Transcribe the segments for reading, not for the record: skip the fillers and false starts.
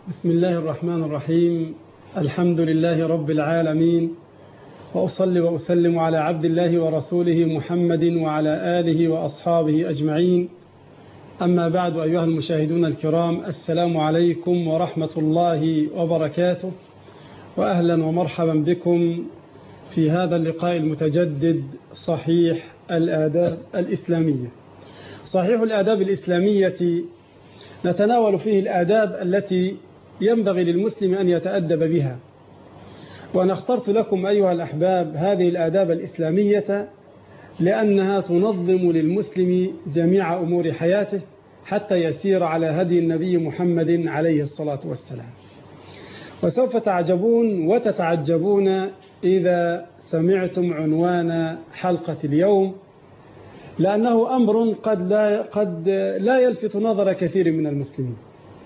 بسم الله الرحمن الرحيم. الحمد لله رب العالمين، وأصلي وأسلم على عبد الله ورسوله محمد وعلى آله وأصحابه أجمعين. أما بعد، أيها المشاهدون الكرام، السلام عليكم ورحمة الله وبركاته، وأهلا ومرحبا بكم في هذا اللقاء المتجدد صحيح الآداب الإسلامية. صحيح الآداب الإسلامية نتناول فيه الآداب التي ينبغي للمسلم أن يتأدب بها، وأنا اخترت لكم أيها الأحباب هذه الآداب الإسلامية لأنها تنظم للمسلم جميع أمور حياته حتى يسير على هدي النبي محمد عليه الصلاة والسلام. وسوف تعجبون وتتعجبون إذا سمعتم عنوان حلقة اليوم، لأنه أمر قد لا يلفت نظر كثير من المسلمين.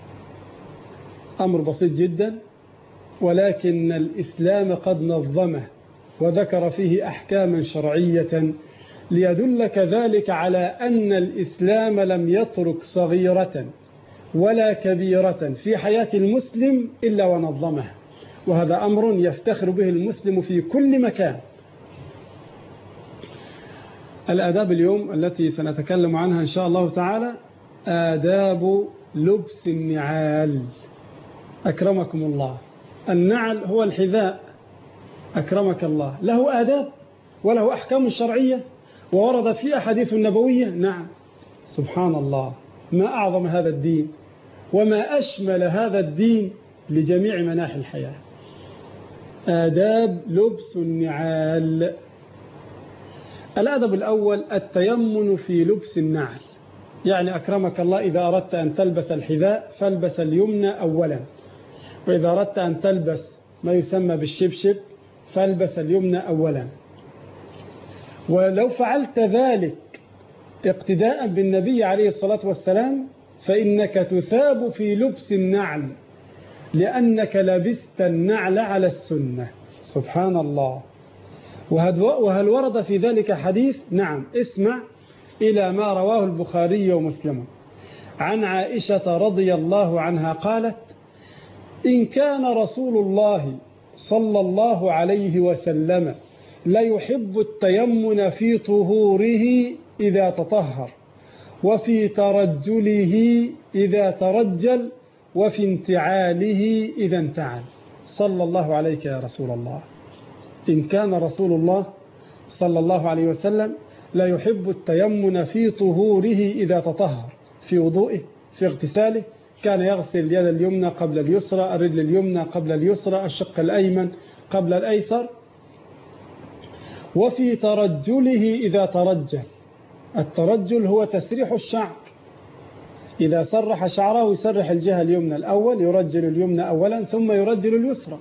أمر بسيط جدا، ولكن الإسلام قد نظمه وذكر فيه أحكاما شرعية ليدلك ذلك على أن الإسلام لم يترك صغيرة ولا كبيرة في حياة المسلم إلا ونظمها، وهذا أمر يفتخر به المسلم في كل مكان. الآداب اليوم التي سنتكلم عنها إن شاء الله تعالى آداب لبس النعال. أكرمكم الله، النعل هو الحذاء، أكرمك الله، له آداب وله أحكام شرعية ووردت فيه أحاديث نبوية. نعم، سبحان الله، ما أعظم هذا الدين وما أشمل هذا الدين لجميع مناحي الحياة. آداب لبس النعال. الأدب الأول التيمن في لبس النعل، يعني أكرمك الله إذا أردت أن تلبس الحذاء فالبس اليمنى أولا، وإذا أردت أن تلبس ما يسمى بالشبشب فالبس اليمنى أولا. ولو فعلت ذلك اقتداء بالنبي عليه الصلاة والسلام فإنك تثاب في لبس النعل، لأنك لبست النعل على السنة. سبحان الله. وهل ورد في ذلك حديث؟ نعم، اسمع إلى ما رواه البخاري ومسلم عن عائشة رضي الله عنها قالت: إن كان رسول الله صلى الله عليه وسلم لا يحب التيمن في طهوره إذا تطهر، وفي ترجله إذا ترجل، وفي انتعاله إذا انتعل. صلى الله عليك يا رسول الله. إن كان رسول الله صلى الله عليه وسلم لا يحب التيمن في طهوره إذا تطهر، في وضوئه، في اغتساله، كان يغسل اليد اليمنى قبل اليسرى، الرجل اليمنى قبل اليسرى، الشق الأيمن قبل الأيسر. وفي ترجله إذا ترجل، الترجل هو تسريح الشعر، إذا سرح شعره يسرح الجهة اليمنى الأول، يرجل اليمنى أولا ثم يرجل اليسرى.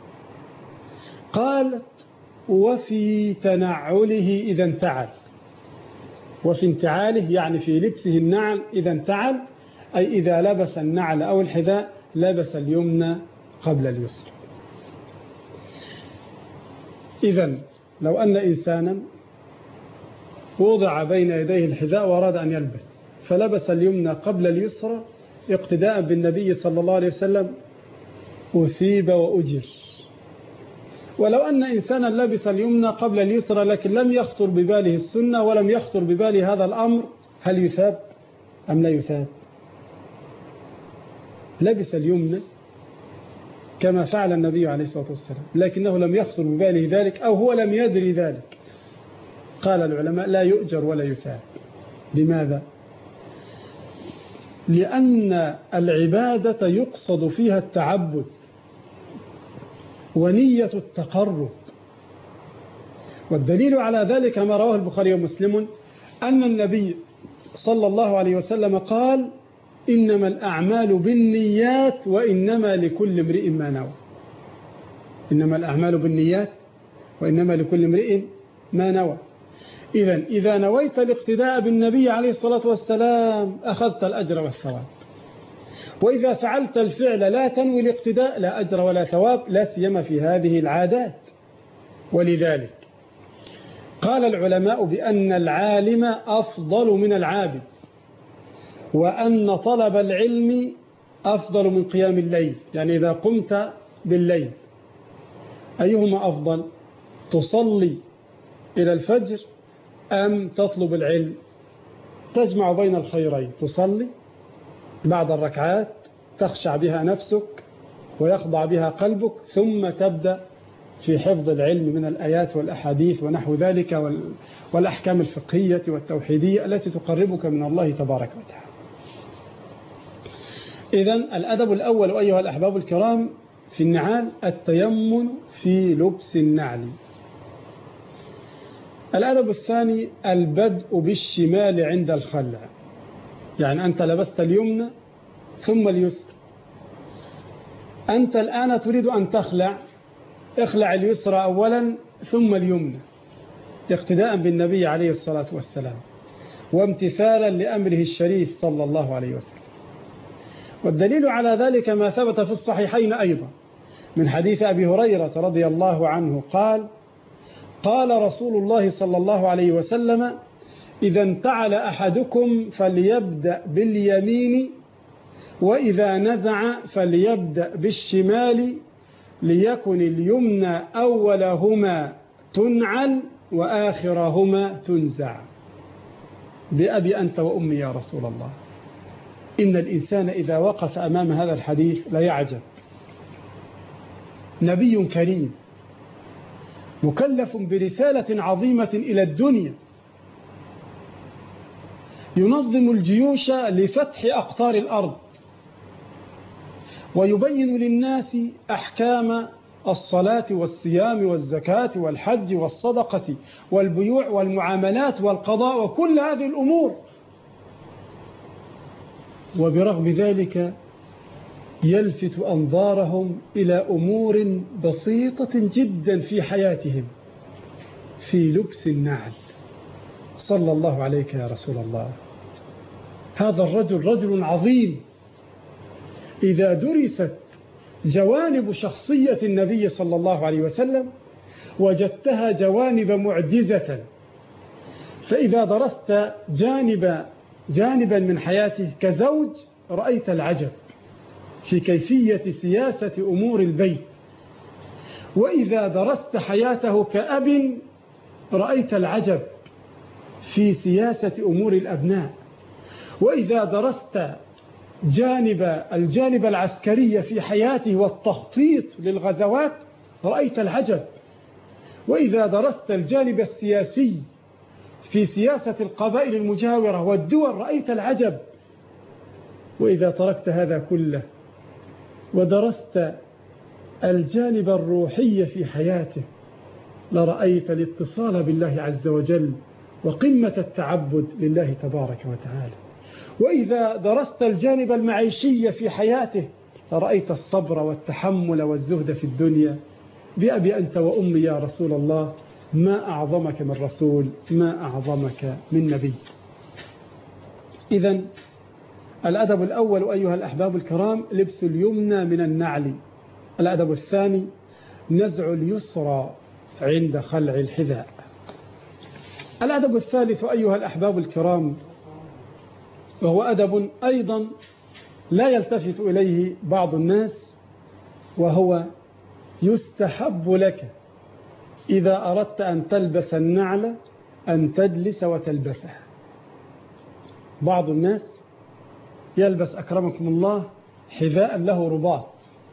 قالت: وفي تنعله إذا انتعل، وفي انتعاله يعني في لبسه النعل إذا انتعل، أي إذا لبس النعل أو الحذاء لبس اليمنى قبل اليسرى. إذن لو أن إنسانا وضع بين يديه الحذاء وأراد أن يلبس فلبس اليمنى قبل اليسرى اقتداء بالنبي صلى الله عليه وسلم أثيب وأجر. ولو أن إنسانا لبس اليمنى قبل اليسرى لكن لم يخطر بباله السنة ولم يخطر بباله هذا الأمر، هل يثاب أم لا يثاب؟ لبس اليمنى كما فعل النبي عليه الصلاة والسلام، لكنه لم يخطر بباله ذلك أو هو لم يدري ذلك. قال العلماء: لا يؤجر ولا يثاب. لماذا؟ لأن العبادة يقصد فيها التعبد ونية التقرب، والدليل على ذلك ما رواه البخاري ومسلم أن النبي صلى الله عليه وسلم قال: إنما الأعمال بالنيات وإنما لكل امرئ ما نوى. إنما الأعمال بالنيات وإنما لكل امرئ ما نوى. إذا نويت الاقتداء بالنبي عليه الصلاة والسلام أخذت الأجر والثواب، وإذا فعلت الفعل لا تنوي الاقتداء لا أجر ولا ثواب، لا سيما في هذه العادات. ولذلك قال العلماء بأن العالم أفضل من العابد، وأن طلب العلم أفضل من قيام الليل؟ يعني إذا قمت بالليل أيهما أفضل؟ تصلي إلى الفجر أم تطلب العلم؟ تجمع بين الخيرين، تصلي بعد الركعات تخشع بها نفسك ويخضع بها قلبك، ثم تبدأ في حفظ العلم من الآيات والأحاديث ونحو ذلك والأحكام الفقهية والتوحيدية التي تقربك من الله تبارك وتعالى. إذن الأدب الأول أيها الأحباب الكرام في النعال التيمن في لبس النعل. الأدب الثاني البدء بالشمال عند الخلع، يعني أنت لبست اليمنى ثم اليسرى، أنت الآن تريد أن تخلع، اخلع اليسرى أولا ثم اليمنى، اقتداء بالنبي عليه الصلاة والسلام وامتثالا لأمره الشريف صلى الله عليه وسلم. والدليل على ذلك ما ثبت في الصحيحين أيضا من حديث أبي هريرة رضي الله عنه قال: قال رسول الله صلى الله عليه وسلم: إذا انتعل أحدكم فليبدأ باليمين، وإذا نزع فليبدأ بالشمال، ليكن اليمنى أولهما تنعل وآخرهما تنزع. بأبي أنت وأمي يا رسول الله. إن الإنسان إذا وقف أمام هذا الحديث لا يعجب. نبي كريم مكلف برسالة عظيمة إلى الدنيا، ينظم الجيوش لفتح أقطار الأرض، ويبين للناس أحكام الصلاة والصيام والزكاة والحج والصدقة والبيوع والمعاملات والقضاء وكل هذه الأمور. وبرغم ذلك يلفت أنظارهم إلى أمور بسيطة جدا في حياتهم، في لبس النعل. صلى الله عليك يا رسول الله. هذا الرجل رجل عظيم. إذا درست جوانب شخصية النبي صلى الله عليه وسلم وجدتها جوانب معجزة. فإذا درست جانبا من حياته كزوج رأيت العجب في كيفية سياسة أمور البيت، وإذا درست حياته كأب رأيت العجب في سياسة أمور الأبناء، وإذا درست الجانب العسكري في حياته والتخطيط للغزوات رأيت العجب، وإذا درست الجانب السياسي في سياسة القبائل المجاورة والدول رأيت العجب. وإذا تركت هذا كله ودرست الجانب الروحي في حياته لرأيت الاتصال بالله عز وجل وقمة التعبد لله تبارك وتعالى. وإذا درست الجانب المعيشي في حياته لرأيت الصبر والتحمل والزهد في الدنيا. بأبي أنت وأمي يا رسول الله، ما أعظمك من رسول، ما أعظمك من نبي. إذن الأدب الأول أيها الأحباب الكرام لبس اليمنى من النعل. الأدب الثاني نزع اليسرى عند خلع الحذاء. الأدب الثالث أيها الأحباب الكرام وهو أدب أيضا لا يلتفت إليه بعض الناس، وهو يستحب لك إذا أردت أن تلبس النعل أن تجلس وتلبسه. بعض الناس يلبس أكرمكم الله حذاء له رباط،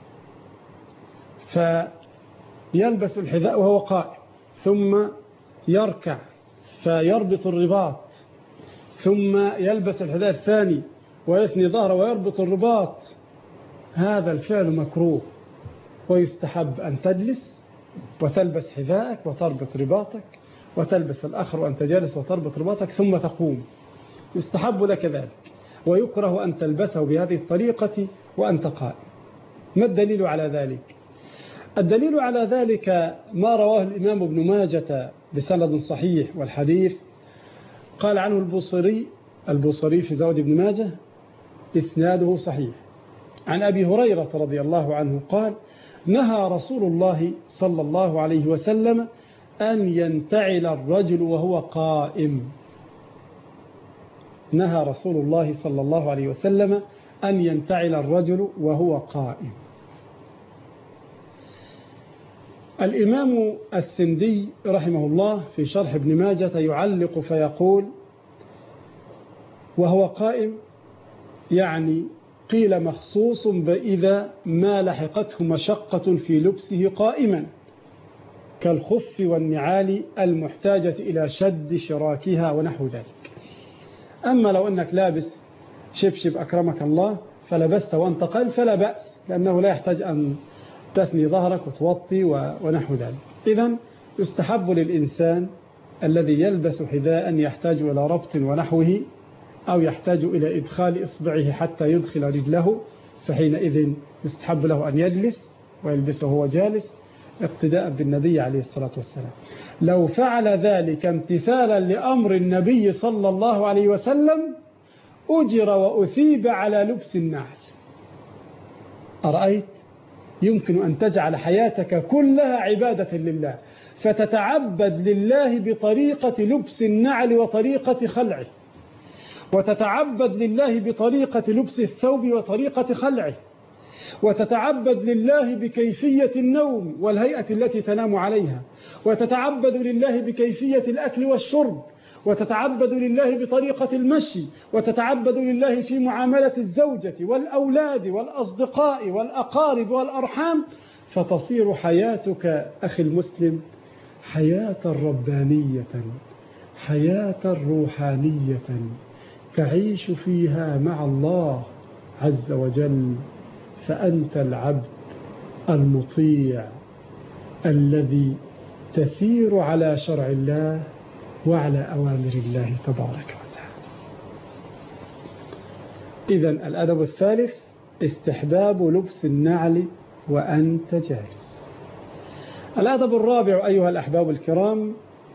فيلبس الحذاء وهو قائم، ثم يركع فيربط الرباط، ثم يلبس الحذاء الثاني ويثني ظهره ويربط الرباط. هذا الفعل مكروه، ويستحب أن تجلس وتلبس حذاءك وتربط رباطك، وتلبس الآخر وأنت جالس وتربط رباطك ثم تقوم. يستحب لك ذلك، ويكره أن تلبسه بهذه الطريقة وأنت قائم. ما الدليل على ذلك؟ الدليل على ذلك ما رواه الإمام ابن ماجة بسند صحيح، والحديث قال عنه البوصيري في زوج ابن ماجة إسناده صحيح، عن أبي هريرة رضي الله عنه قال: نهى رسول الله صلى الله عليه وسلم أن ينتعل الرجل وهو قائم. نهى رسول الله صلى الله عليه وسلم أن ينتعل الرجل وهو قائم. الإمام السندي رحمه الله في شرح ابن ماجة يعلق فيقول: وهو قائم يعني قيل مخصوص بإذا ما لحقته مشقة في لبسه قائما كالخف والنعال المحتاجة إلى شد شراكها ونحو ذلك. أما لو أنك لابس شبشب أكرمك الله فلبست وانتقل فلا بأس، لأنه لا يحتاج أن تثني ظهرك وتوطي ونحو ذلك. إذن يستحب للإنسان الذي يلبس حذاء يحتاج إلى ربط ونحوه، أو يحتاج إلى إدخال إصبعه حتى يدخل رجله، فحينئذ يستحب له أن يجلس ويلبسه وهو جالس اقتداء بالنبي عليه الصلاة والسلام. لو فعل ذلك امتثالا لأمر النبي صلى الله عليه وسلم أجر وأثيب على لبس النعل. أرأيت؟ يمكن أن تجعل حياتك كلها عبادة لله، فتتعبد لله بطريقة لبس النعل وطريقة خلعه، وتتعبد لله بطريقة لبس الثوب وطريقة خلعه، وتتعبد لله بكيفية النوم والهيئة التي تنام عليها، وتتعبد لله بكيفية الأكل والشرب، وتتعبد لله بطريقة المشي، وتتعبد لله في معاملة الزوجة والأولاد والأصدقاء والأقارب والأرحام، فتصير حياتك أخي المسلم حياة ربانية، حياة روحانية تعيش فيها مع الله عز وجل، فأنت العبد المطيع الذي تسير على شرع الله وعلى أوامر الله تبارك وتعالى. إذن الأدب الثالث استحباب لبس النعل وأنت جالس. الأدب الرابع أيها الأحباب الكرام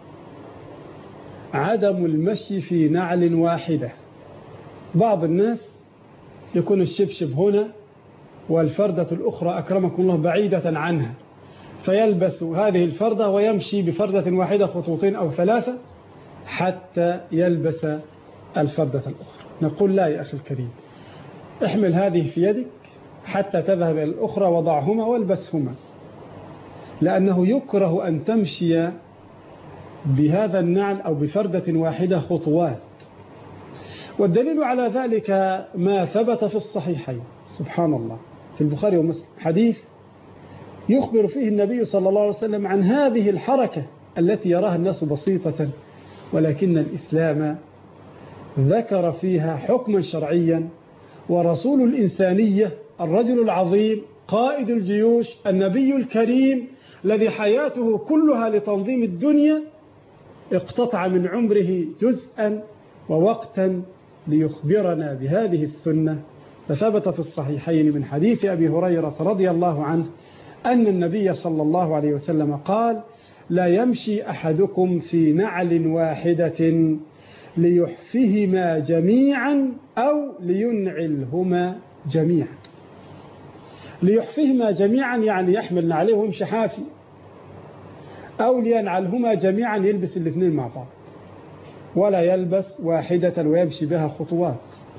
عدم المشي في نعل واحدة. بعض الناس يكون الشبشب هنا والفردة الأخرى أكرمكم الله بعيدة عنها، فيلبس هذه الفردة ويمشي بفردة واحدة خطوتين أو ثلاثة حتى يلبس الفردة الأخرى. نقول لا يا أخي الكريم، احمل هذه في يدك حتى تذهب إلى الأخرى وضعهما والبسهما، لأنه يكره أن تمشي بهذا النعل أو بفردة واحدة خطوات. والدليل على ذلك ما ثبت في الصحيحين، سبحان الله، في البخاري ومسلم، حديث يخبر فيه النبي صلى الله عليه وسلم عن هذه الحركة التي يراها الناس بسيطة، ولكن الإسلام ذكر فيها حكما شرعيا. ورسول الإنسانية الرجل العظيم قائد الجيوش النبي الكريم الذي حياته كلها لتنظيم الدنيا اقتطع من عمره جزءا ووقتا ليخبرنا بهذه السنة. فثبت في الصحيحين من حديث أبي هريرة رضي الله عنه أن النبي صلى الله عليه وسلم قال: لا يمشي أحدكم في نعل واحدة ليحفهما جميعا أو لينعلهما جميعا. ليحفهما جميعا يعني يحمل نعليه ويمشي حافي، أو لينعلهما جميعا يلبس الاثنين مع بعض، ولا يلبس واحدة ويمشي بها خطوات.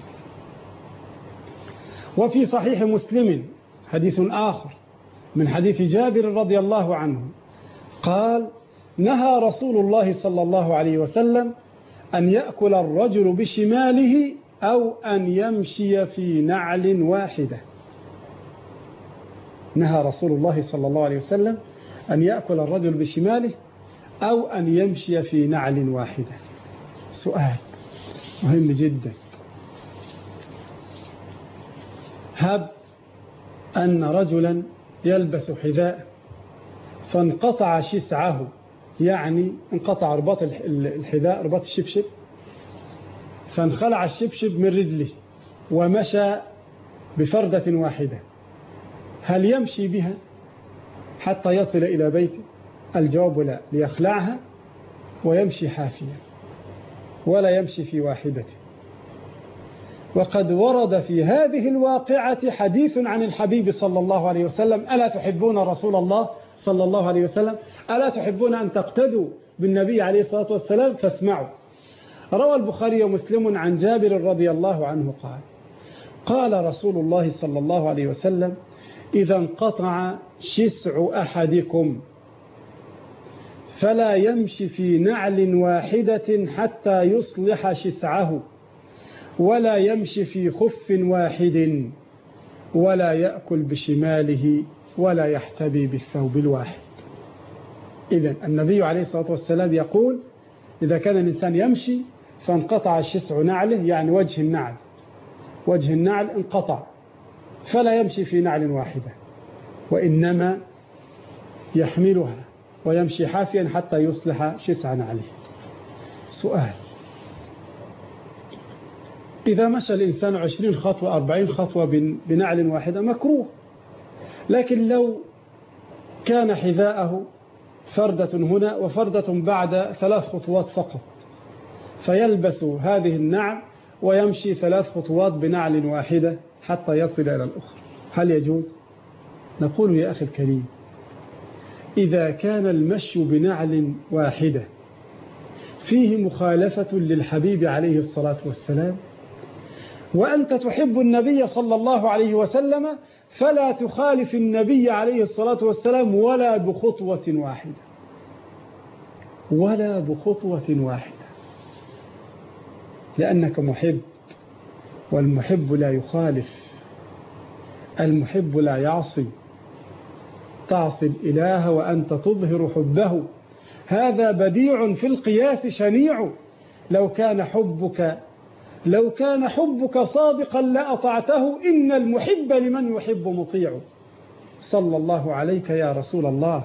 وفي صحيح مسلم حديث آخر من حديث جابر رضي الله عنه قال: نهى رسول الله صلى الله عليه وسلم أن يأكل الرجل بشماله أو أن يمشي في نعل واحدة. نهى رسول الله صلى الله عليه وسلم أن يأكل الرجل بشماله أو أن يمشي في نعل واحدة. سؤال مهم جدا: هب أن رجلا يلبس حذاء فانقطع شسعه، يعني انقطع رباط الحذاء، رباط الشبشب، فانخلع الشبشب من رجله ومشى بفردة واحدة، هل يمشي بها حتى يصل إلى بيته؟ الجواب لا، ليخلعها ويمشي حافيا ولا يمشي في واحدة. وقد ورد في هذه الواقعة حديث عن الحبيب صلى الله عليه وسلم: ألا تحبون رسول الله صلى الله عليه وسلم؟ ألا تحبون أن تقتدوا بالنبي عليه الصلاة والسلام؟ فاسمعوا. روى البخاري ومسلم عن جابر رضي الله عنه قال: قال رسول الله صلى الله عليه وسلم: إذا انقطع شسع أحدكم فلا يمشي في نعل واحدة حتى يصلح شسعه، ولا يمشي في خف واحد، ولا يأكل بشماله، ولا يحتبي بالثوب الواحد. إذن النبي عليه الصلاة والسلام يقول: إذا كان الإنسان يمشي فانقطع شسع نعله، يعني وجه النعل انقطع، فلا يمشي في نعل واحدة، وإنما يحملها ويمشي حافيا حتى يصلح شسع نعله. سؤال: إذا مشى الإنسان 20 خطوة 40 خطوة بنعل واحدة مكروه، لكن لو كان حذاءه فردة هنا وفردة بعد 3 خطوات فقط، فيلبس هذه النعل ويمشي 3 خطوات بنعل واحدة حتى يصل إلى الأخرى، هل يجوز؟ نقول يا أخي الكريم: إذا كان المشي بنعل واحدة فيه مخالفة للحبيب عليه الصلاة والسلام، وأنت تحب النبي صلى الله عليه وسلم، فلا تخالف النبي عليه الصلاة والسلام ولا بخطوة واحدة، ولا بخطوة واحدة، لأنك محب، والمحب لا يخالف، المحب لا يعصي. تعصي الإله وأنت تظهر حبه، هذا بديع في القياس شنيع. لو كان حبك صادقا لأطعته، إن المحب لمن يحب مطيع. صلى الله عليك يا رسول الله.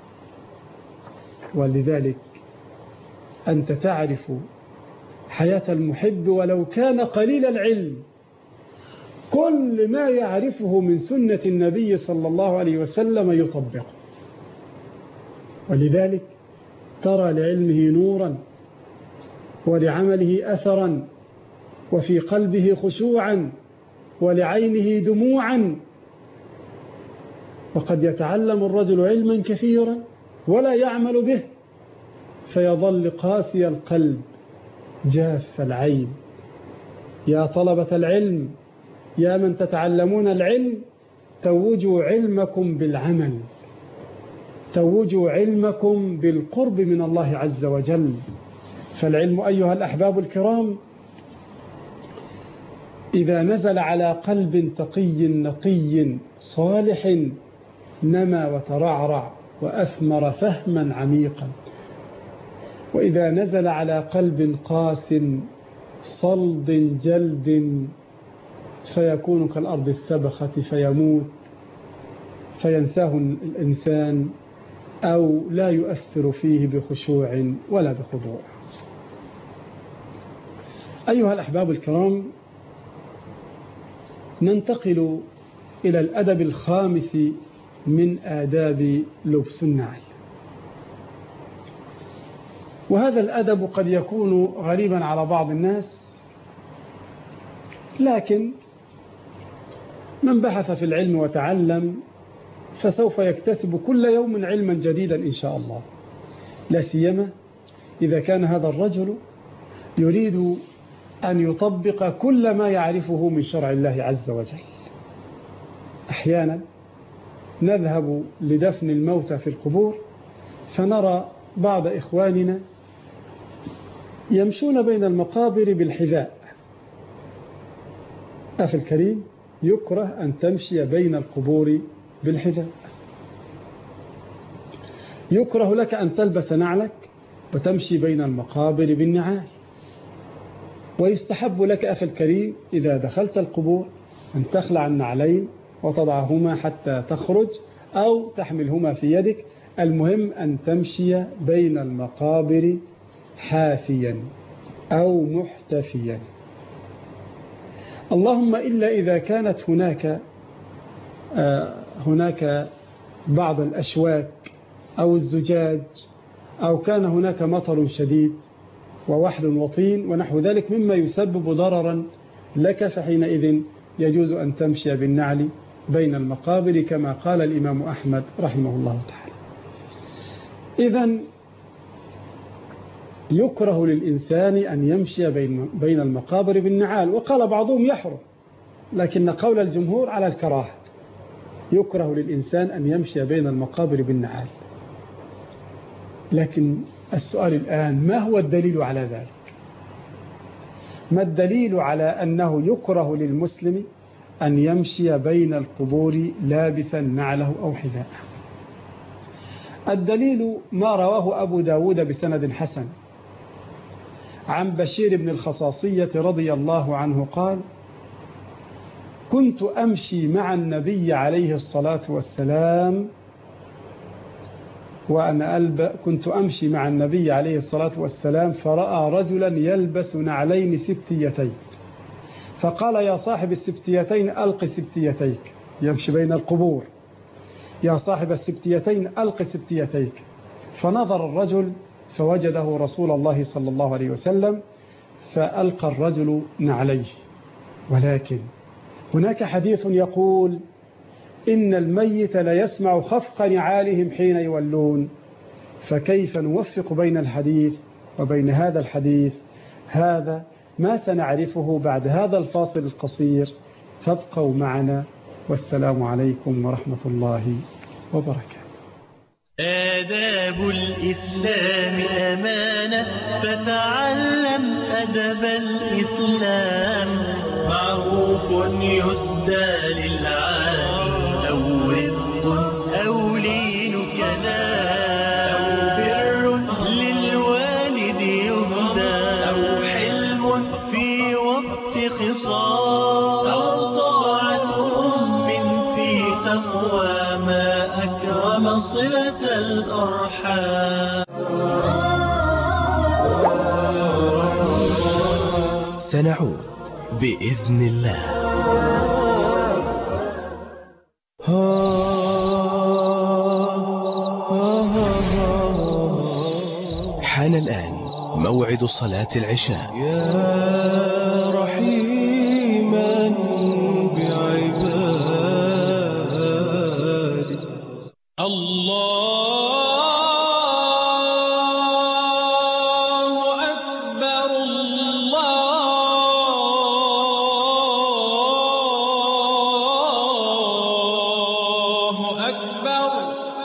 ولذلك أنت تعرف حياة المحب ولو كان قليل العلم، كل ما يعرفه من سنة النبي صلى الله عليه وسلم يطبقه، ولذلك ترى لعلمه نورا ولعمله أثرا، وفي قلبه خشوعا، ولعينه دموعا. وقد يتعلم الرجل علما كثيرا ولا يعمل به، فيظل قاسي القلب جاف العين. يا طلبة العلم، يا من تتعلمون العلم، توجوا علمكم بالعمل، توجوا علمكم بالقرب من الله عز وجل. فالعلم أيها الأحباب الكرام إذا نزل على قلب تقي نقي صالح نما وترعرع وأثمر فهما عميقا، وإذا نزل على قلب قاس صلد جلد فيكون كالأرض السبخة فيموت، فينساه الإنسان أو لا يؤثر فيه بخشوع ولا بخضوع. أيها الأحباب الكرام، ننتقل إلى الأدب الخامس من آداب لبس النعل. وهذا الأدب قد يكون غريبا على بعض الناس، لكن من بحث في العلم وتعلم فسوف يكتسب كل يوم علما جديدا إن شاء الله، لا سيما إذا كان هذا الرجل يريد أن يطبق كل ما يعرفه من شرع الله عز وجل. أحيانا نذهب لدفن الموتى في القبور فنرى بعض إخواننا يمشون بين المقابر بالحذاء. أخي الكريم، يكره أن تمشي بين القبور بالحذاء، يكره لك أن تلبس نعلك وتمشي بين المقابر بالنعال، ويستحب لك أخي الكريم إذا دخلت القبور أن تخلع النعلين وتضعهما حتى تخرج أو تحملهما في يدك، المهم أن تمشي بين المقابر حافيا أو محتفيا. اللهم إلا إذا كانت هناك بعض الأشواك أو الزجاج، أو كان هناك مطر شديد ووحل وطين ونحو ذلك مما يسبب ضررا لك، فحينئذ يجوز أن تمشي بالنعل بين المقابر كما قال الإمام أحمد رحمه الله تعالى. إذن يكره للإنسان أن يمشي بين المقابر بالنعال، وقال بعضهم يحرم، لكن قول الجمهور على الكراهة، يكره للإنسان أن يمشي بين المقابر بالنعال. لكن السؤال الآن، ما هو الدليل على ذلك؟ ما الدليل على أنه يكره للمسلم أن يمشي بين القبور لابسا نعله أو حذاءه؟ الدليل ما رواه أبو داود بسند حسن عن بشير بن الخصاصية رضي الله عنه قال: كنت أمشي مع النبي عليه الصلاة والسلام كنت أمشي مع النبي عليه الصلاة والسلام فرأى رجلا يلبس نعلين سبتيتين، فقال: يا صاحب السبتيتين ألق سبتيتيك. يمشي بين القبور: يا صاحب السبتيتين ألق سبتيتيك. فنظر الرجل فوجده رسول الله صلى الله عليه وسلم، فألقى الرجل نعليه. ولكن هناك حديث يقول: إن الميت لا يسمع خفق نعالهم حين يولون. فكيف نوفق بين الحديث وبين هذا الحديث؟ هذا ما سنعرفه بعد هذا الفاصل القصير، فابقوا معنا، والسلام عليكم ورحمة الله وبركاته. آداب الإسلام أمانة، فتعلم أدب الإسلام. معروف يسدى للعالي، أو رفق أو لين كلام، أو بر للوالد يهدى، أو حلم في وقت خصام، أو طاعة أم في تقوى. ما أكرم صلة الأرحام. سنعود بإذن الله. حان الآن موعد صلاة العشاء. يا رحيما بعبادي. الله أكبر الله أكبر.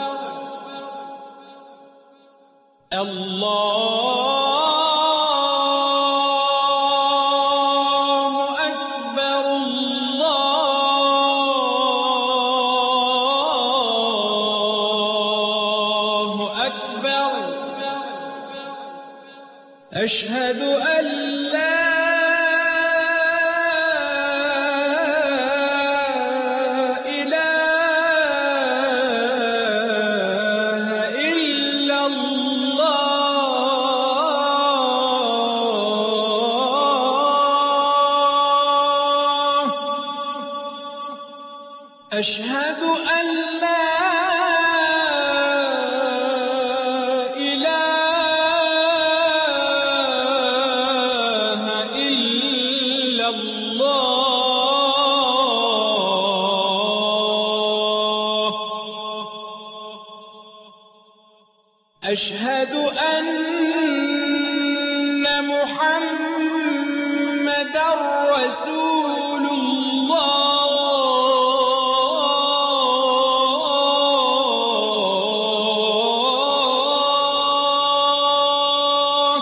أشهد أن لا إله إلا الله. أشهد أن لا أشهد أن محمدا رسول الله.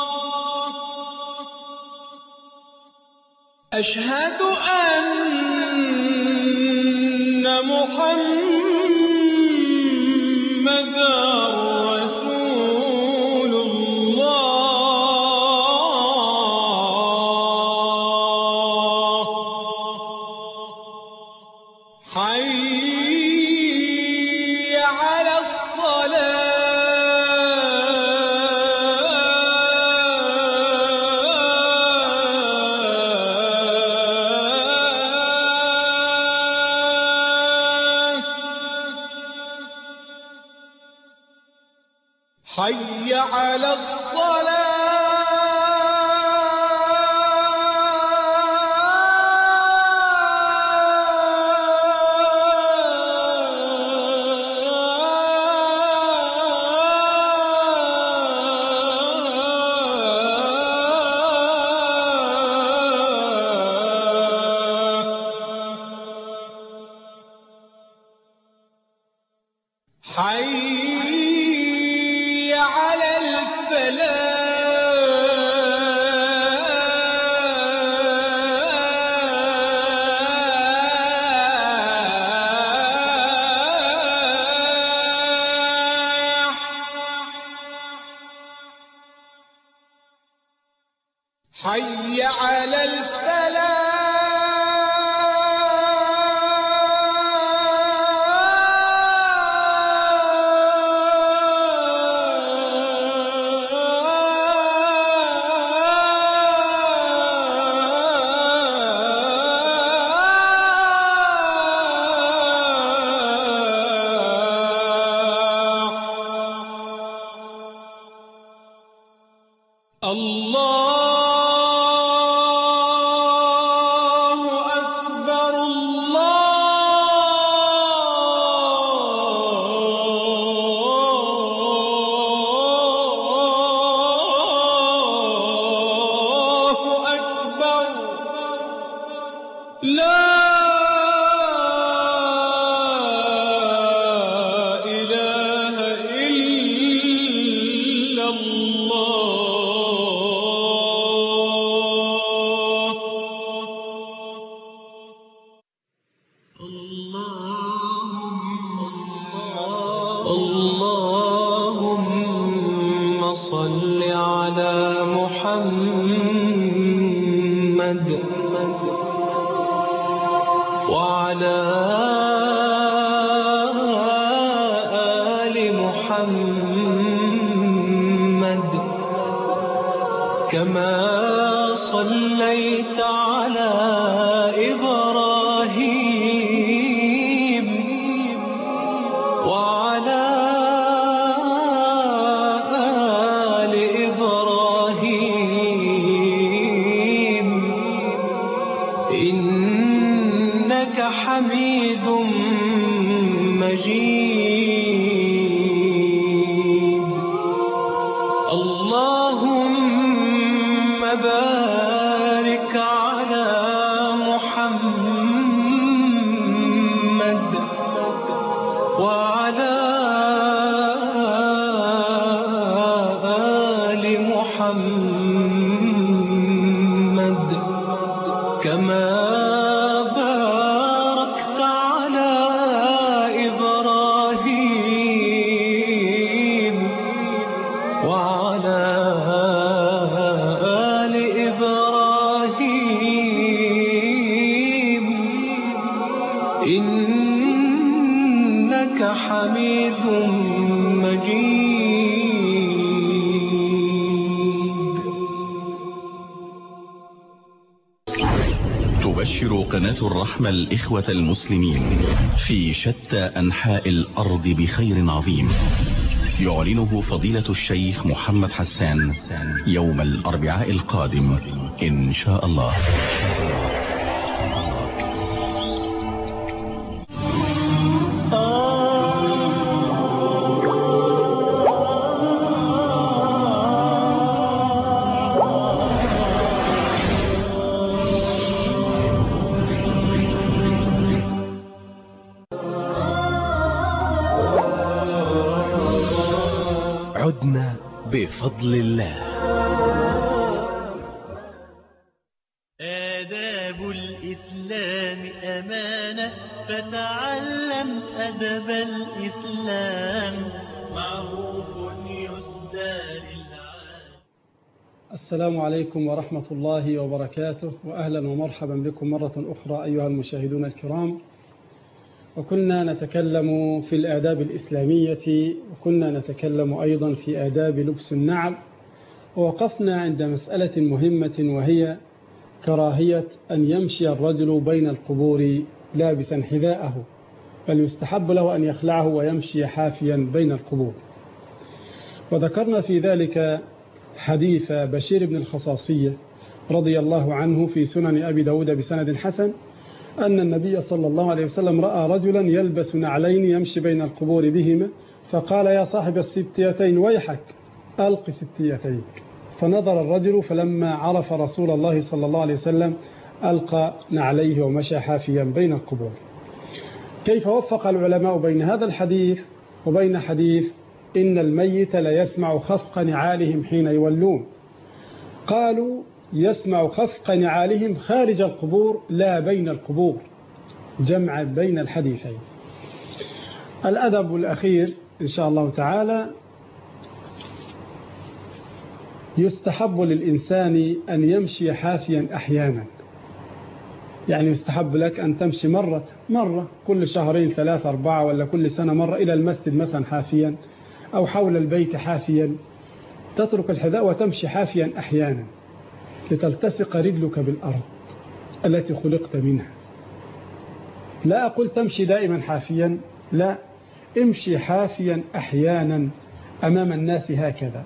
أشهد أن محمدا رسول الله. حي على حي على الصلاة. حي على الفلاح حي على الله أكبر الله أكبر لا إله إلا الله اللهم صل على محمد وعلى آل محمد كما صليت على إبراهيم وعلى آل إبراهيم إنك حميد مجيد اللهم بارك على محمد وعلى آل محمد كما باركت على إبراهيم وعلى آل إبراهيم إنك حميد مجيد تبشر قناة الرحمة الإخوة المسلمين في شتى أنحاء الأرض بخير عظيم يعلنه فضيلة الشيخ محمد حسان يوم الأربعاء القادم إن شاء الله. عدنا بفضل الله. آداب الإسلام أمانة فتعلم أدب الإسلام معروف يسدى للعالم. السلام عليكم ورحمة الله وبركاته، وأهلا ومرحبا بكم مرة أخرى أيها المشاهدون الكرام. وكنا نتكلم في الآداب الإسلامية، وكنا نتكلم أيضا في آداب لبس النعل، ووقفنا عند مسألة مهمة وهي كراهية أن يمشي الرجل بين القبور لابسا حذاءه، بل يستحب له أن يخلعه ويمشي حافيا بين القبور. وذكرنا في ذلك حديث بشير بن الخصاصية رضي الله عنه في سنن أبي داود بسند حسن أن النبي صلى الله عليه وسلم رأى رجلا يلبس نعلين يمشي بين القبور بهما، فقال: يا صاحب الستيتين ويحك ألق ستيتيك. فنظر الرجل فلما عرف رسول الله صلى الله عليه وسلم ألقى نعليه ومشى حافيا بين القبور. كيف وفق العلماء بين هذا الحديث وبين حديث إن الميت لا يسمع خفق نعالهم حين يولون. قالوا يسمع خفق نعالهم خارج القبور لا بين القبور، جمع بين الحديثين. الأدب الأخير إن شاء الله تعالى: يستحب للإنسان أن يمشي حافيا أحيانا، يعني يستحب لك أن تمشي مرة كل شهرين 3 4 ولا كل سنة مرة إلى المسجد مثلا حافيا، أو حول البيت حافيا، تترك الحذاء وتمشي حافيا أحيانا لتلتصق رجلك بالأرض التي خلقت منها. لا أقول تمشي دائما حافيا، لا، امشي حافيا أحيانا أمام الناس هكذا.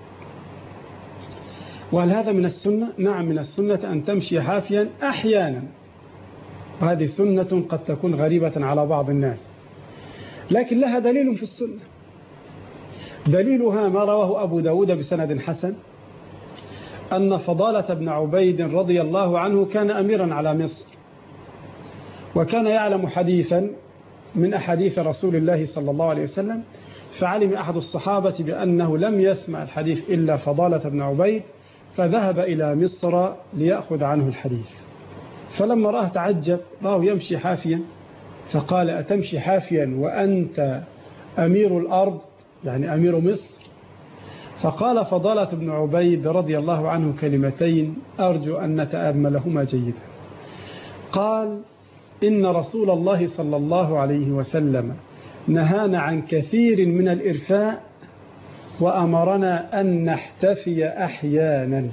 وهل هذا من السنة؟ نعم من السنة أن تمشي حافيا أحيانا، وهذه سنة قد تكون غريبة على بعض الناس، لكن لها دليل في السنة. دليلها ما رواه أبو داود بسند حسن أن فضالة بن عبيد رضي الله عنه كان أميرا على مصر، وكان يعلم حديثا من أحاديث رسول الله صلى الله عليه وسلم، فعلم أحد الصحابة بأنه لم يسمع الحديث إلا فضالة بن عبيد، فذهب إلى مصر ليأخذ عنه الحديث. فلما راه تعجب، راه يمشي حافيا، فقال أتمشي حافيا وأنت أمير الأرض، يعني أمير مصر؟ فقال فضالة بن عبيد رضي الله عنه كلمتين أرجو أن نتأملهما جيدا. قال إن رسول الله صلى الله عليه وسلم نهانا عن كثير من الإرفاء وأمرنا أن نحتفي أحيانا.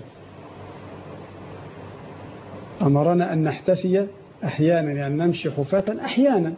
أمرنا أن نحتفي أحيانا، يعني نمشي حفاة أحيانا.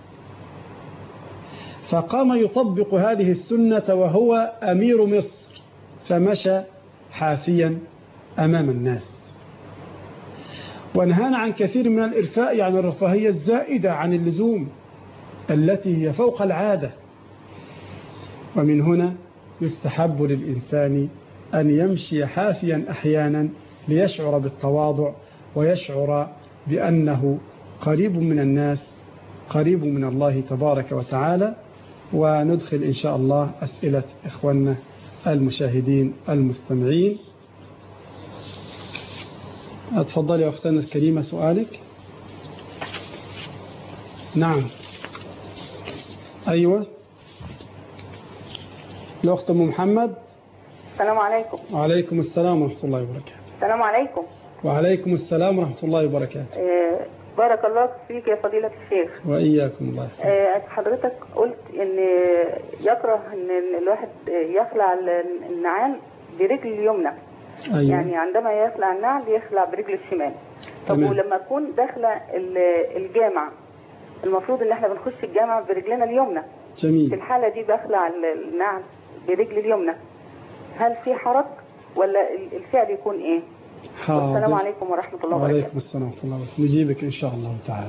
فقام يطبق هذه السنة وهو أمير مصر، فمشى حافيا أمام الناس. ونهانا عن كثير من الإرفاء، يعني الرفاهية الزائدة عن اللزوم التي هي فوق العادة. ومن هنا يستحب للإنسان أن يمشي حافيا أحيانا ليشعر بالتواضع ويشعر بأنه قريب من الناس، قريب من الله تبارك وتعالى. وندخل إن شاء الله أسئلة إخواننا المشاهدين المستمعين. أتفضل يا أختنا الكريمة سؤالك. نعم. أيوة الأخت أم محمد. السلام عليكم. وعليكم السلام ورحمة الله وبركاته. السلام عليكم. وعليكم السلام ورحمة الله وبركاته. بارك الله فيك يا فضيلة الشيخ. وإياكم الله. حضرتك قلت إن يكره إن الواحد يخلع النعال برجل اليمنى. أيوة. يعني عندما يخلع النعل يخلع برجل الشمال. طب ولما أكون داخلة الجامع المفروض إن احنا بنخش الجامع برجلنا اليمنى. جميل. في الحالة دي بخلع النعل برجل اليمنى، هل في حرج ولا الفعل يكون إيه؟ حاضر. السلام عليكم ورحمة الله وبركاته. وعليكم السلام ورحمة الله وبركاته. نجيبك إن شاء الله تعالى.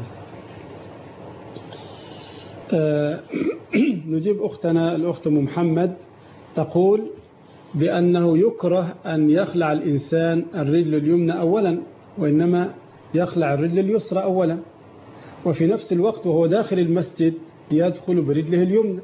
نجيب أختنا الأخت محمد تقول بأنه يكره أن يخلع الإنسان الرجل اليمنى أولا، وإنما يخلع الرجل اليسرى أولا، وفي نفس الوقت وهو داخل المسجد يدخل برجله اليمنى.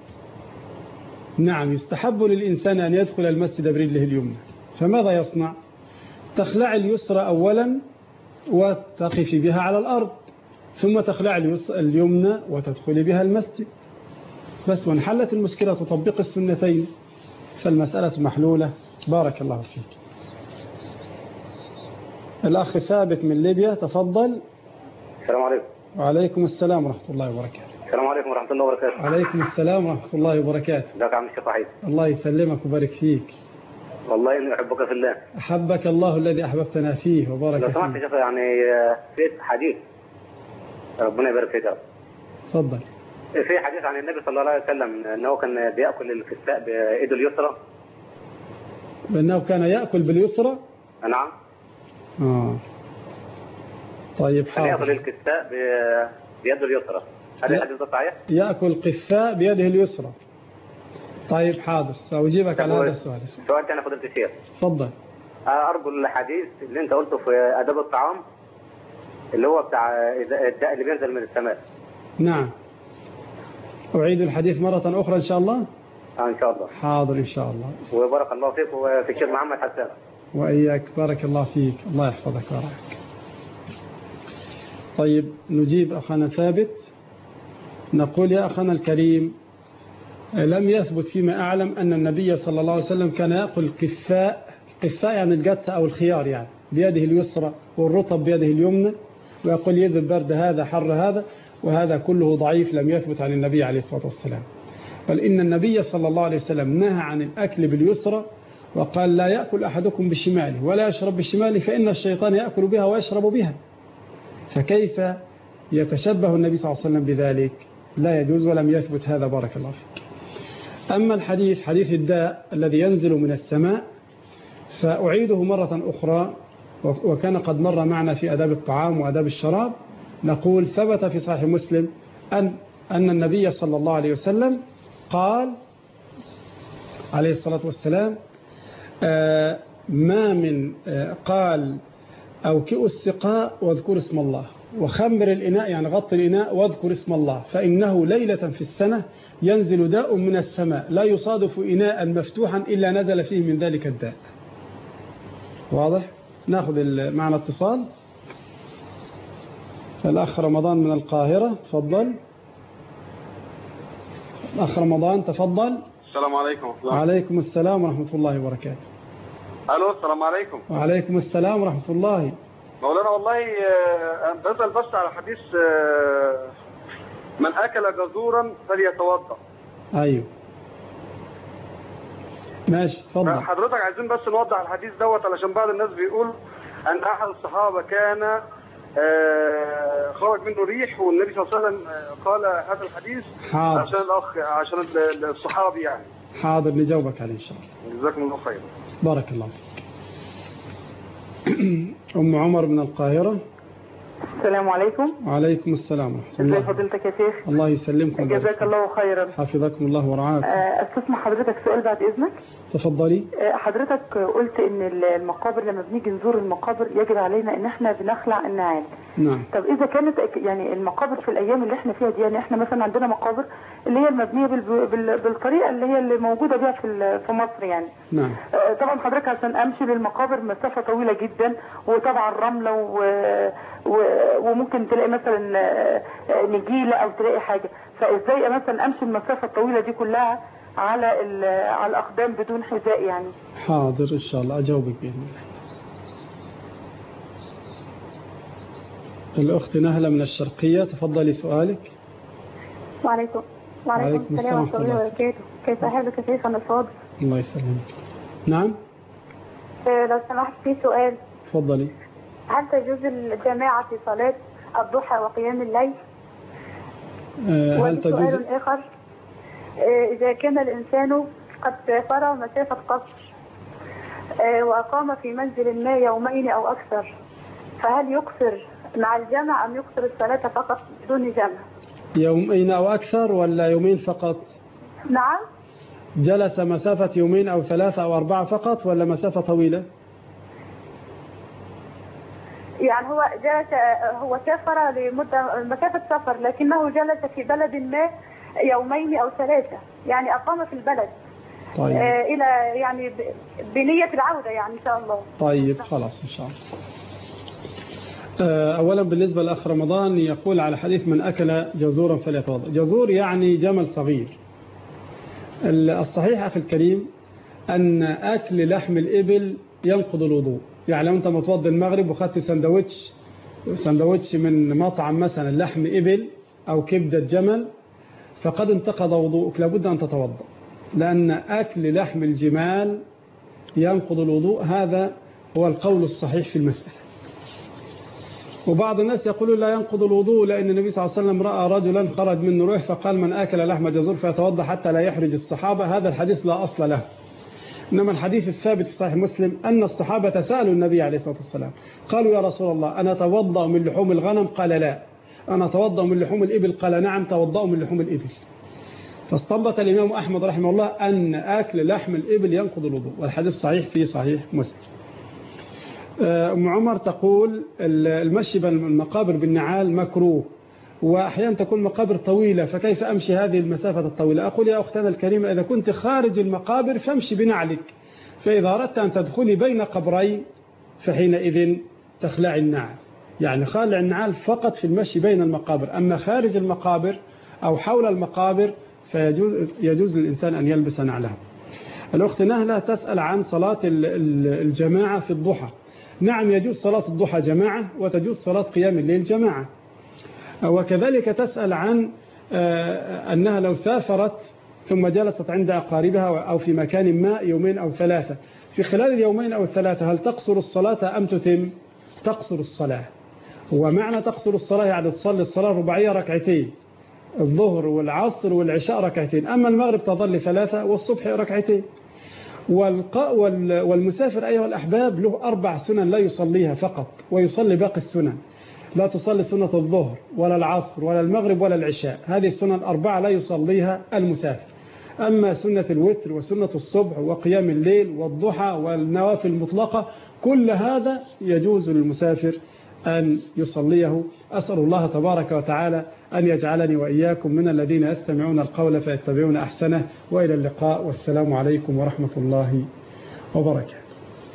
نعم يستحب للإنسان أن يدخل المسجد برجله اليمنى، فماذا يصنع؟ تخلع اليسرى أولا وتقف بها على الأرض، ثم تخلع اليمنى وتدخل بها المسجد، بس وانحلت المشكلة، تطبق السنتين، فالمسألة محلولة. بارك الله فيك. الأخ ثابت من ليبيا تفضل. السلام عليكم. وعليكم السلام ورحمة الله وبركاته. السلام عليكم ورحمة الله وبركاته. وعليكم السلام ورحمة الله وبركاته. ازيك يا عم الشيخ وحيد؟ الله يسلمك وبارك فيك. والله إني أحبك في الله. أحبك الله الذي أحببتنا فيه وبارك فيه. لو سمحت يا شيخ، يعني في حديث ربنا يبارك فيك. تفضل. في حديث عن النبي صلى الله عليه وسلم أنه كان بيأكل الكساء بإيده اليسرى. بأنه كان يأكل باليسرى؟ نعم. طيب حاضر. يأكل الكساء بيده اليسرى، هل الحديث ده صحيح؟ يأكل قفاء بيده اليسرى. طيب حاضر، سأجيبك على هذا السؤال. سؤال ثاني فضيلة الشيخ. تفضل. أرجو الحديث اللي أنت قلته في آداب الطعام اللي هو بتاع الداء اللي بينزل من السماء. نعم. أعيد الحديث مرة أخرى إن شاء الله. إن شاء الله. حاضر إن شاء الله. وبارك الله فيك وفي الشيخ محمد حسان. وإياك بارك الله فيك، الله يحفظك ويرعاك. طيب نجيب أخانا ثابت. نقول يا أخانا الكريم، لم يثبت فيما أعلم أن النبي صلى الله عليه وسلم كان يأكل قثاء يعني الجثة أو الخيار يعني بيده اليسرى والرطب بيده اليمنى، ويقول يذ البرد هذا حر هذا، وهذا كله ضعيف لم يثبت عن النبي عليه الصلاة والسلام. بل إن النبي صلى الله عليه وسلم نهى عن الأكل باليسرى، وقال لا يأكل أحدكم بشماله ولا يشرب بشماله فإن الشيطان يأكل بها ويشرب بها. فكيف يتشبه النبي صلى الله عليه وسلم بذلك؟ لا يجوز ولم يثبت هذا، بارك الله فيك. أما الحديث حديث الداء الذي ينزل من السماء فأعيده مرة أخرى، وكان قد مر معنا في أداب الطعام وأداب الشراب. نقول ثبت في صحيح مسلم أن النبي صلى الله عليه وسلم قال عليه الصلاة والسلام ما من قال أوكئوا السقاء واذكروا اسم الله، وخمر الإناء يعني غطي الإناء واذكر اسم الله، فإنه ليلة في السنة ينزل داء من السماء لا يصادف إناء مفتوحا إلا نزل فيه من ذلك الداء. واضح؟ ناخذ معنا اتصال. الأخ رمضان من القاهرة، تفضل. الأخ رمضان تفضل. السلام عليكم. وعليكم السلام ورحمة الله وبركاته. ألو السلام عليكم. وعليكم السلام ورحمة الله. مولانا والله بسأل بس على حديث من أكل جزورا فليتوضأ. أيوه ماشي تفضل. حضرتك عايزين بس نوضح الحديث دوت علشان بعض الناس بيقول أن أحد الصحابة كان خرج منه ريح والنبي صلى الله عليه وسلم قال هذا الحديث. حاضر. عشان الصحابي يعني. حاضر نجاوبك عليه إن شاء الله. جزاكم الله خير. بارك الله فيك. أم عمر من القاهرة. السلام عليكم. وعليكم السلام ورحمة الله. ازي فضيلتك يا شيخ؟ الله يسلمكم. جزاك الله خيرا. حفظكم الله ورعاكم. استسمح حضرتك سؤال بعد إذنك؟ تفضلي. حضرتك قلت ان المقابر لما بنيجي نزور المقابر يجب علينا ان احنا بنخلع النعال. نعم. طب اذا كانت يعني المقابر في الايام اللي احنا فيها دي، يعني احنا مثلا عندنا مقابر اللي هي المبنيه بالطريقه اللي موجوده بيها في مصر يعني. نعم. طبعا حضرتك عشان امشي للمقابر مسافه طويله جدا، وطبعا رمله وممكن تلاقي مثلا نجيله او تلاقي حاجه، فازاي مثلا امشي المسافه الطويله دي كلها على الأقدام بدون حذاء يعني؟ حاضر إن شاء الله أجاوبك بإذن الله. الأخت نهلة من الشرقية، تفضلي سؤالك. وعليكم السلام ورحمة الله وبركاته. كيف حالك يا شيخنا الفاضل؟ الله يسلمك. نعم. لو سمحت في سؤال. تفضلي. هل تجوز الجماعة في صلاة الضحى وقيام الليل؟ هل تجوز؟ سؤال آخر، إذا كان الإنسان قد سافر مسافة قصر وأقام في منزل ما يومين أو أكثر، فهل يقصر مع الجمع أم يقصر الصلاة فقط بدون جمع؟ يومين أو أكثر ولا يومين فقط؟ نعم. جلس مسافة يومين أو 3 أو 4 فقط ولا مسافة طويلة؟ يعني هو سافر لمدة مسافة سفر، لكنه جلس في بلد ما يومين أو 3، يعني أقام في البلد. طيب. إلى يعني بنية العودة يعني إن شاء الله. طيب خلاص إن شاء الله. أولا بالنسبة لأخ رمضان يقول على حديث من أكل جزورا فليتوضأ. جزور يعني جمل صغير. الصحيح أخي الكريم أن أكل لحم الإبل ينقض الوضوء. يعني لو أنت متوضى المغرب وخدت سندوتش من مطعم مثلا لحم إبل أو كبدة جمل فقد انتقض وضوءك، لابد أن تتوضأ، لأن أكل لحم الجمال ينقض الوضوء. هذا هو القول الصحيح في المسألة. وبعض الناس يقولون لا ينقض الوضوء لأن النبي صلى الله عليه وسلم رأى رجلا خرج منه روح فقال من أكل لحم جزور فيتوضأ حتى لا يحرج الصحابة. هذا الحديث لا أصل له. إنما الحديث الثابت في صحيح مسلم أن الصحابة سألوا النبي عليه الصلاة والسلام قالوا يا رسول الله أنا أتوضأ من لحوم الغنم؟ قال لا. أنا أتوضأ من لحوم الإبل؟ قال نعم توضأوا من لحوم الإبل. فاستنبط الإمام أحمد رحمه الله أن أكل لحم الإبل ينقض الوضوء، والحديث صحيح في صحيح مسلم. أم عمر تقول المشي بالمقابر بالنعال مكروه، وأحيانا تكون مقابر طويلة، فكيف أمشي هذه المسافة الطويلة؟ أقول يا أختنا الكريمة إذا كنت خارج المقابر فامشي بنعلك، فإذا أردت أن تدخلي بين قبرين فحينئذ تخلع النعل، يعني خلع النعال فقط في المشي بين المقابر. أما خارج المقابر أو حول المقابر فيجوز للإنسان أن يلبس نعله. الأخت نهلة تسأل عن صلاة الجماعة في الضحى. نعم يجوز صلاة الضحى جماعة وتجوز صلاة قيام الليل جماعة. وكذلك تسأل عن أنها لو سافرت ثم جلست عند أقاربها أو في مكان ما يومين أو ثلاثة، في خلال اليومين أو الثلاثة هل تقصر الصلاة أم تتم؟ تقصر الصلاة. ومعنى تقصر الصلاة يعني تصلي الصلاة الرباعية ركعتين، الظهر والعصر والعشاء ركعتين، أما المغرب تظل 3 والصبح ركعتين. والمسافر أيها الأحباب له 4 سنن لا يصليها فقط، ويصلي باقي السنن. لا تصلي سنة الظهر ولا العصر ولا المغرب ولا العشاء، هذه السنن 4 لا يصليها المسافر. أما سنة الوتر وسنة الصبح وقيام الليل والضحى والنوافل المطلقة كل هذا يجوز للمسافر أن يصليه. أسأل الله تبارك وتعالى أن يجعلني وإياكم من الذين يستمعون القول فيتبعون أحسنه. وإلى اللقاء، والسلام عليكم ورحمة الله وبركاته.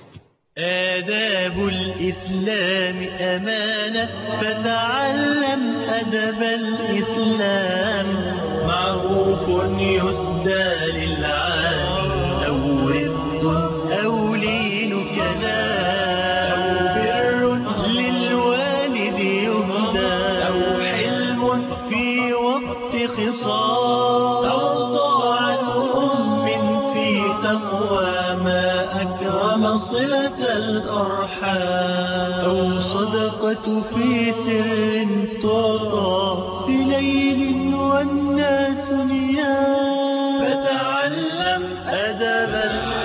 آداب الإسلام أمانة، فتعلم أدب الإسلام. معروف يسدى للعالي، أو رفق أو لين كلام، أو بر للوالد يهدى، أو حلم في وقت خصام، أو طاعة أم في تقوى ما أكرم صلة الأرحام، أو صدقة في سر تعطى بليل والناس نيام. فتعلم أدب